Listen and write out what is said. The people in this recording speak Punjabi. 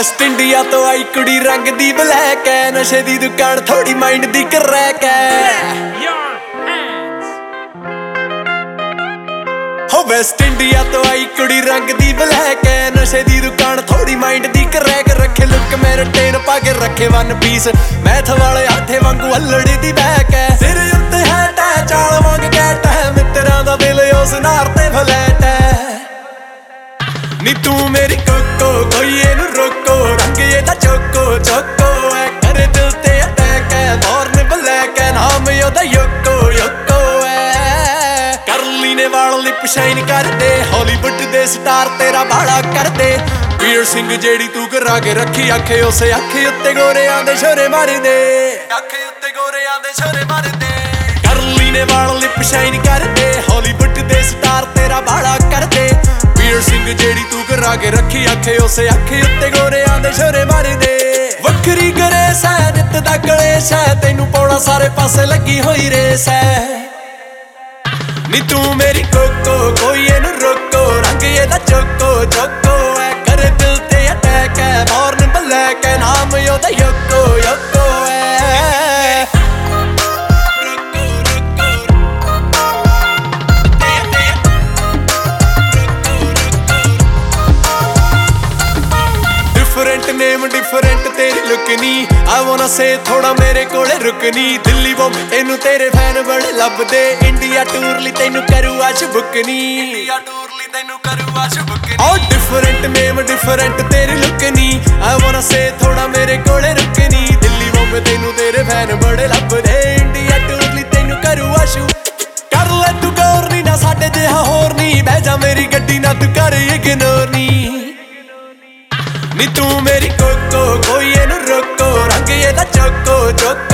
ਵੈਸਟ ਇੰਡੀਆ ਤੋਂ ਆਈ ਕੁੜੀ ਰੰਗ ਦੀ ਬਲੈਕ ਐ, ਨਸ਼ੇ ਦੀ ਦੁਕਾਨ ਥੋੜੀ ਮਾਈਂਡ ਦੀ ਕਰੈਕ ਐ। ਹੋ ਵੈਸਟ ਇੰਡੀਆ ਤੋਂ ਆਈ ਕੁੜੀ ਰੰਗ ਦੀ ਬਲੈਕ ਐ, ਨਸ਼ੇ ਦੀ ਦੁਕਾਨ ਥੋੜੀ ਮਾਈਂਡ ਦੀ ਕਰੈਕ। ਰੱਖੇ ਲੁੱਕ ਮੈਰਟੇਨ ਪਾ ਕੇ ਰੱਖੇ ਵਨ ਪੀਸ, ਮੈਥ ਵਾਲੇ ਆਠੇ ਵਾਂਗੂ ਹੱਲੜੀ ਦੀ ਬੈਕ ਐ। ਸਿਰ ਉੱਤੇ ਹੈਟ ਐ, ਚਾਲ ਵਾਂਗ ਕੈਟ ਐ, ਮਿੱਤਰਾਂ ਦਾ ਦਿਲ ਉਸ ਨਾਰ ਤੇ ਫਲੈਟ ਐ। ਨੀ ਤੂੰ ਮੇਰੀ ਕੋਕੋ, ਕੋਈ ਇਹਨੂੰ ਰੋਕੋ, ਰੰਗ ਇਹਦਾ ਚੋਕੋ ਚੋਕੋ ਐ। ਕਰੇ ਦਿਲ ਤੇ ਅਟੈਕ ਐ, ਬੋਰਨ ਬਲੈਕ ਐ, ਨਾਮ ਉਹਦਾ ਯੋਕੋ ਯੋਕੋ ਐ। ਕਰਲੀ ਨੇ ਵਾਲ ਲਿਪ ਸ਼ਾਈਨ ਕਰਦੇ, ਹਾਲੀਵੁੱਡ ਦੇ ਸਟਾਰ ਤੇਰਾ ਬਾੜਾ ਕਰਦੇ। ਵੀਰ ਸਿੰਘ ਜਿਹੜੀ ਤੂੰ ਕਰਾ ਕੇ ਰੱਖੀ ਅੱਖੇ, ਉਸੇ ਅੱਖੇ ਉੱਤੇ ਗੋਰਿਆਂ ਦੇ ਛੋਰੇ ਮਾਰਦੇ, ਅੱਖੇ ਉੱਤੇ ਗੋਰਿਆਂ ਦੇ ਛੋਰੇ ਮਾਰਦੇ। ਕਰਲੀ ਨੇ ਵਾਲ ਲਿਪ ਸ਼ਾਈਨ ਕਰਦੇ, ਹਾਲੀਵੁੱਡ ਦੇ ਸਟਾਰ ਤੇਰਾ ਬਾੜਾ ਕਰਦੇ। ਵੀਰ ਸਿੰਘ ਜਿਹੜੀ ਤੂੰ ਕਰਾ ਕੇ ਰੱਖੀ ਅੱਖੇ, ਉਸੇ ਅੱਖੇ ਉੱਤੇ ਗੋਰਿਆਂ ਦੇ ਛੋਰੇ ਮਾਰਦੇ। ਵੱਖਰੀ ਗਰੇਸ ਐ, ਨਿੱਤ ਦਾ ਕਲੇਸ਼ ਐ, ਤੈਨੂੰ ਪਾਉਣਾ ਸਾਰੇ ਪਾਸੇ ਲੱਗੀ ਹੋਈ ਰੇਸ ਐ। ਨੀ ਤੂੰ ਮੇਰੀ ਕੋਕੋ, ਕੋਈ ਇਹਨੂੰ ਰੋਕੋ, ਰੰਗ ਇਹਦਾ ਚੋਕੋ ਚੋਕੋ ਐ। ਕਰੇ ਦਿਲ ਤੇ ਅਟੈਕ ਐ, ਬੋਰਨ ਬਲੈਕ ਐ, ਨਾਮ ਉਹਦਾ ਯੋਕੋ ਯੋਕੋ ਐ। डिफरेंट नेम डिफरेंट तेरी लुक नी, आई वांना से थोड़ा मेरे कोले रुकनी। दिल्ली बॉम्बे तेनू तेरे फैन बड़े लभदे, इंडिया टूर ली तेनू करू आज बुक नी, इंडिया टूर ली तेनू करू आज बुक नी। ओ डिफरेंट नेम डिफरेंट तेरी लुक नी, आई वांना से थोड़ा मेरे कोले रुकनी। दिल्ली बॉम्बे तेनू तेरे फैन बड़े लभदे, इंडिया टूर ली तेनू करू आज कर ले तू गौर नी, ना साडे जिहा होर नी, बह जा मेरी गड्डी ना तू कर इग्नोर नी। नी तू मेरी कोको, कोई ਇਹਨੂੰ ਰੋਕੋ, ਰੰਗ ਇਹਦਾ ਚੋਕੋ ਚੋਕੋ